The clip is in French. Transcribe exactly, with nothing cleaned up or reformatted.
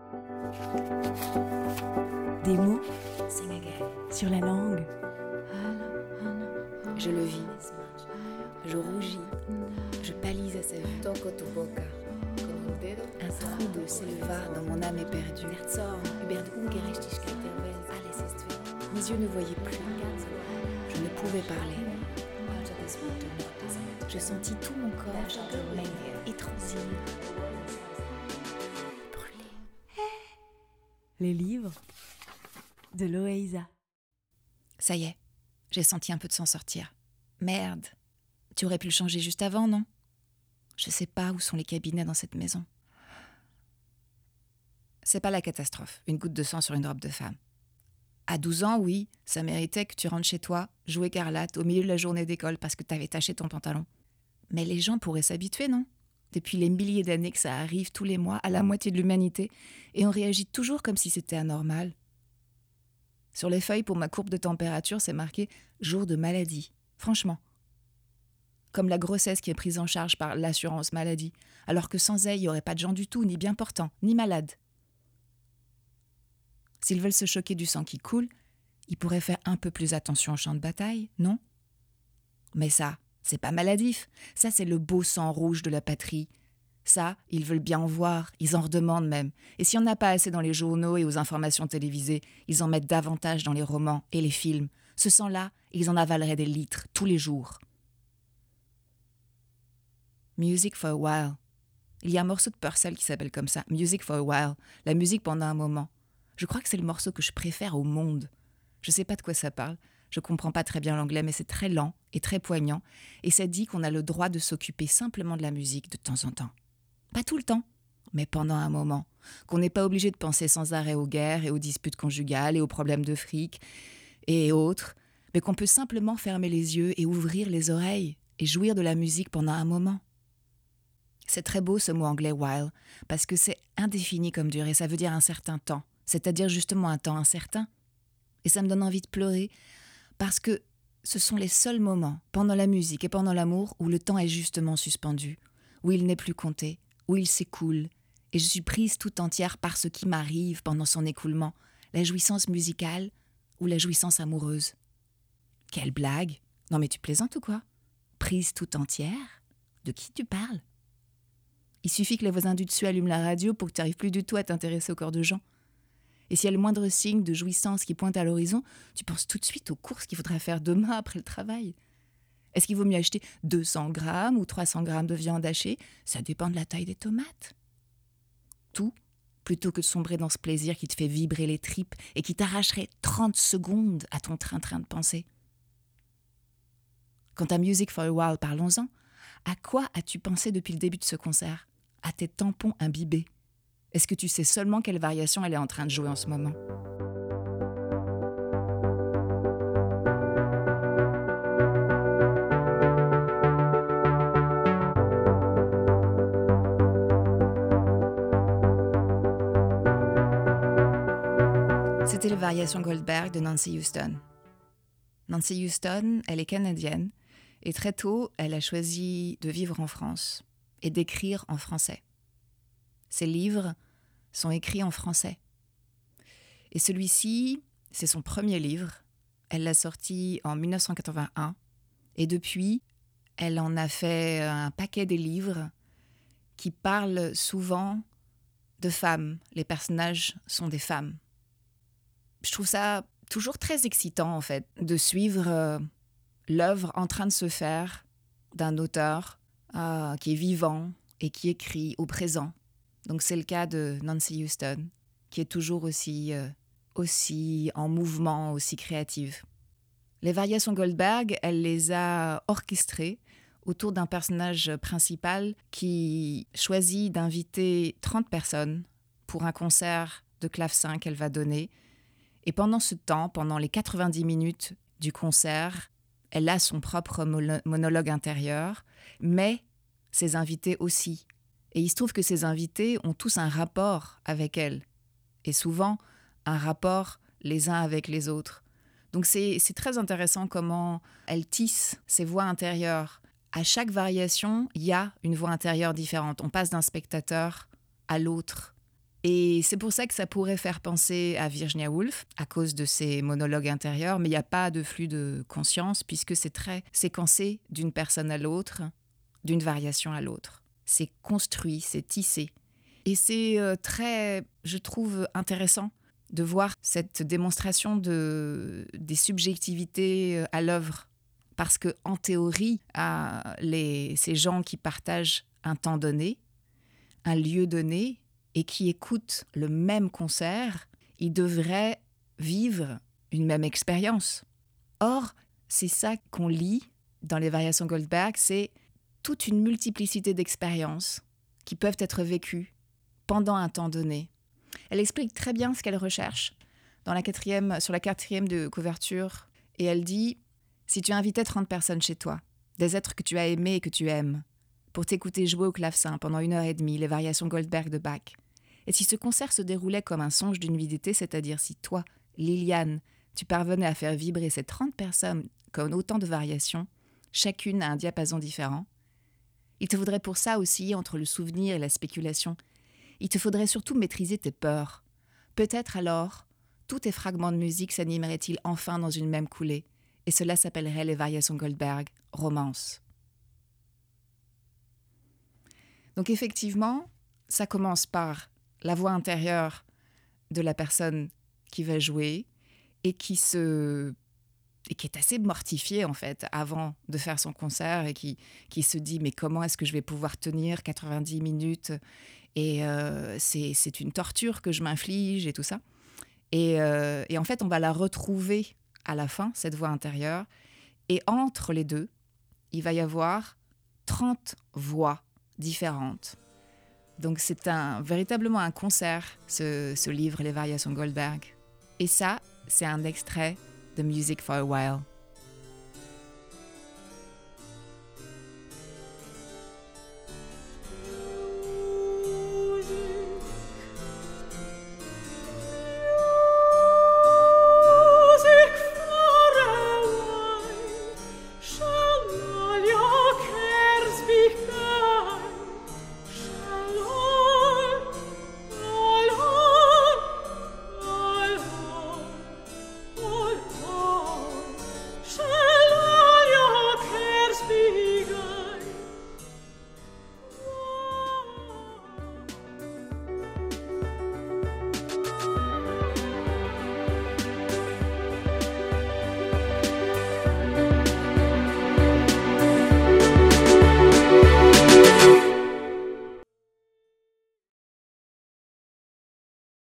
Des mots sur la langue. Je le vis, je rougis, je pâlis à sa vue. Toco tu boca. Un trouble s'éleva dans mon âme éperdue. Mes yeux ne voyaient plus. Je ne pouvais parler. Je sentis tout mon corps étranglé, brûlé. Les livres de Loayza. Ça y est, j'ai senti un peu de sang sortir. Merde, tu aurais pu le changer juste avant, non ? Je sais pas où sont les cabinets dans cette maison. C'est pas la catastrophe, une goutte de sang sur une robe de femme. À douze ans, oui, ça méritait que tu rentres chez toi, jouer écarlate au milieu de la journée d'école parce que t'avais taché ton pantalon. Mais les gens pourraient s'habituer, non ? Depuis les milliers d'années que ça arrive tous les mois à la moitié de l'humanité, et on réagit toujours comme si c'était anormal. Sur les feuilles pour ma courbe de température, c'est marqué « jour de maladie ». Franchement. Comme la grossesse qui est prise en charge par l'assurance maladie, alors que sans elle, il n'y aurait pas de gens du tout, ni bien portants, ni malades. S'ils veulent se choquer du sang qui coule, ils pourraient faire un peu plus attention au champ de bataille, non ? Mais ça, c'est pas maladif. Ça, c'est le beau sang rouge de la patrie. Ça, ils veulent bien en voir, ils en redemandent même. Et s'il n'y en a pas assez dans les journaux et aux informations télévisées, ils en mettent davantage dans les romans et les films. Ce sang-là, ils en avaleraient des litres, tous les jours. Music for a while. Il y a un morceau de Purcell qui s'appelle comme ça, Music for a while, la musique pendant un moment. Je crois que c'est le morceau que je préfère au monde. Je sais pas de quoi ça parle, je comprends pas très bien l'anglais, mais c'est très lent et très poignant, et ça dit qu'on a le droit de s'occuper simplement de la musique de temps en temps. Pas tout le temps, mais pendant un moment. Qu'on n'est pas obligé de penser sans arrêt aux guerres et aux disputes conjugales et aux problèmes de fric et autres, mais qu'on peut simplement fermer les yeux et ouvrir les oreilles et jouir de la musique pendant un moment. C'est très beau ce mot anglais « while », parce que c'est indéfini comme durée, ça veut dire un certain temps, c'est-à-dire justement un temps incertain. Et ça me donne envie de pleurer, parce que ce sont les seuls moments, pendant la musique et pendant l'amour, où le temps est justement suspendu, où il n'est plus compté, où il s'écoule, et je suis prise tout entière par ce qui m'arrive pendant son écoulement, la jouissance musicale ou la jouissance amoureuse. Quelle blague ! Non mais tu plaisantes ou quoi ? Prise tout entière ? De qui tu parles ? Il suffit que les voisins du dessus allument la radio pour que tu n'arrives plus du tout à t'intéresser au corps de gens. Et s'il y a le moindre signe de jouissance qui pointe à l'horizon, tu penses tout de suite aux courses qu'il faudrait faire demain après le travail. Est-ce qu'il vaut mieux acheter deux cents grammes ou trois cents grammes de viande hachée ? Ça dépend de la taille des tomates. Tout, plutôt que de sombrer dans ce plaisir qui te fait vibrer les tripes et qui t'arracherait trente secondes à ton train-train de pensée. Quant à Music for a While, parlons-en. À quoi as-tu pensé depuis le début de ce concert ? À tes tampons imbibés ? Est-ce que tu sais seulement quelle variation elle est en train de jouer en ce moment ? C'était les variations Goldberg de Nancy Houston. Nancy Houston, elle est canadienne et très tôt, elle a choisi de vivre en France et d'écrire en français. Ses livres sont écrits en français. Et celui-ci, c'est son premier livre. Elle l'a sorti en dix-neuf cent quatre-vingt-un. Et depuis, elle en a fait un paquet de livres qui parlent souvent de femmes. Les personnages sont des femmes. Je trouve ça toujours très excitant, en fait, de suivre euh, l'œuvre en train de se faire d'un auteur euh, qui est vivant et qui écrit au présent. Donc c'est le cas de Nancy Houston, qui est toujours aussi, euh, aussi en mouvement, aussi créative. Les variations Goldberg, elle les a orchestrées autour d'un personnage principal qui choisit d'inviter trente personnes pour un concert de clavecin qu'elle va donner. Et pendant ce temps, pendant les quatre-vingt-dix minutes du concert, elle a son propre monologue intérieur, mais ses invités aussi. Et il se trouve que ces invités ont tous un rapport avec elle, et souvent un rapport les uns avec les autres. Donc c'est, c'est très intéressant comment elle tisse ses voix intérieures. À chaque variation, il y a une voix intérieure différente. On passe d'un spectateur à l'autre. Et c'est pour ça que ça pourrait faire penser à Virginia Woolf, à cause de ses monologues intérieurs, mais il n'y a pas de flux de conscience, puisque c'est très séquencé d'une personne à l'autre, d'une variation à l'autre. C'est construit, c'est tissé. Et c'est euh, très, je trouve, intéressant de voir cette démonstration de, des subjectivités à l'œuvre. Parce qu'en théorie, à les, ces gens qui partagent un temps donné, un lieu donné, et qui écoutent le même concert, ils devraient vivre une même expérience. Or, c'est ça qu'on lit dans les variations Goldberg, c'est toute une multiplicité d'expériences qui peuvent être vécues pendant un temps donné. Elle explique très bien ce qu'elle recherche dans la quatrième, sur la quatrième de couverture, et elle dit « Si tu invitais trente personnes chez toi, des êtres que tu as aimés et que tu aimes, pour t'écouter jouer au clavecin pendant une heure et demie les variations Goldberg de Bach, et si ce concert se déroulait comme un songe d'une vie d'été, c'est-à-dire si toi, Liliane, tu parvenais à faire vibrer ces trente personnes comme autant de variations, chacune à un diapason différent, il te faudrait pour ça osciller entre le souvenir et la spéculation. Il te faudrait surtout maîtriser tes peurs. Peut-être alors, tous tes fragments de musique s'animeraient-ils enfin dans une même coulée, et cela s'appellerait les variations Goldberg, romance. » Donc effectivement, ça commence par la voix intérieure de la personne qui va jouer et qui, se, et qui est assez mortifiée en fait avant de faire son concert et qui, qui se dit mais comment est-ce que je vais pouvoir tenir quatre-vingt-dix minutes et euh, c'est, c'est une torture que je m'inflige et tout ça. Et, euh, et en fait, on va la retrouver à la fin, cette voix intérieure. Et entre les deux, il va y avoir trente voix différentes. Donc c'est un, véritablement un concert, ce, ce livre, Les variations Goldberg. Et ça, c'est un extrait de Music for a While.